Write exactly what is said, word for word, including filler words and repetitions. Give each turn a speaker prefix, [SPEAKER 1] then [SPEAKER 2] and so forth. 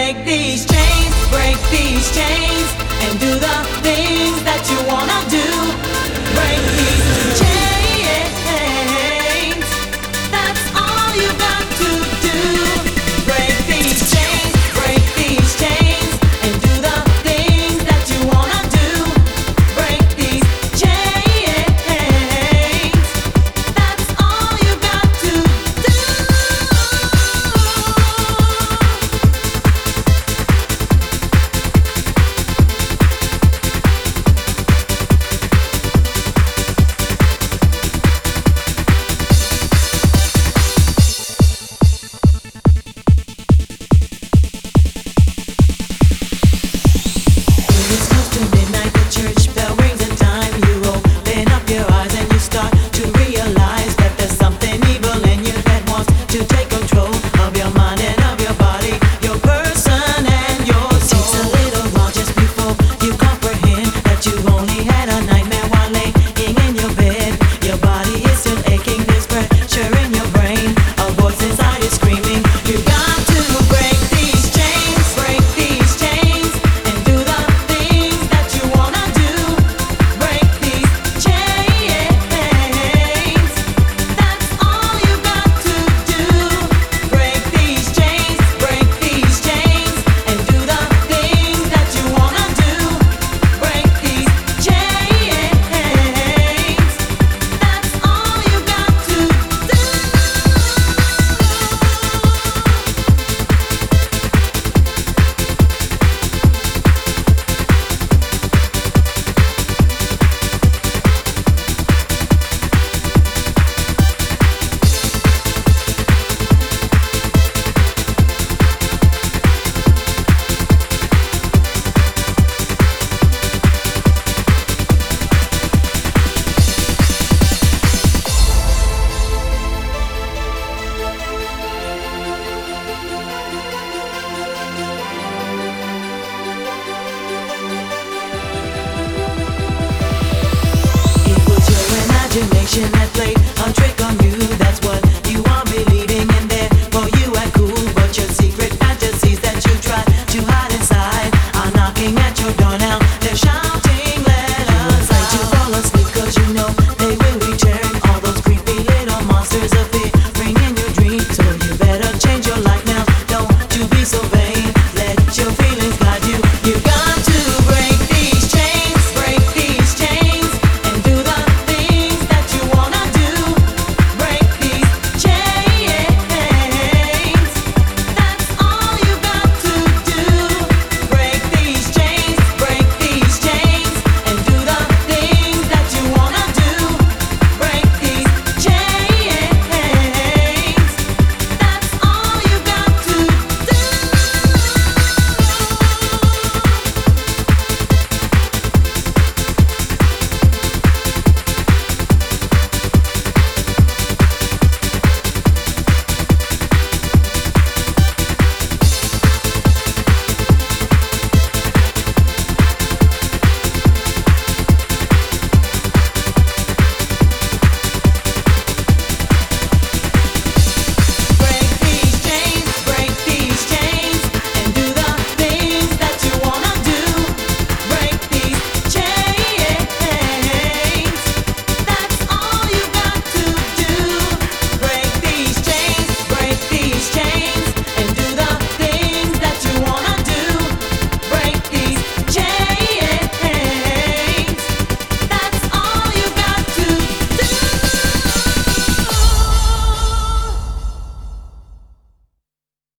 [SPEAKER 1] break these chains, break these chains, and do the things that you wanna do. Break these chains. That's all you got to do. Break these chains, break these chains, and do the things that you wanna do. Break these chains. That's all you got to do. It's close to midnight, the church bell rings a time. You open up your eyes and you start to realize that there's something evil in you that wants to take control of your mind and of your body, your person and your soul. Takes a little while just before you comprehend that you've only had a nightmare while laying in your bed. Your body is still aching, there's pressure in your brain. A voice inside is screaming, you got to break these chains, break these chains, and do the things that you wanna do. Break these chains. That's all you got to do. Break these chains, break these chains, and do the things that you wanna do. Break these chains. That's all you got to do. It was your imagination that played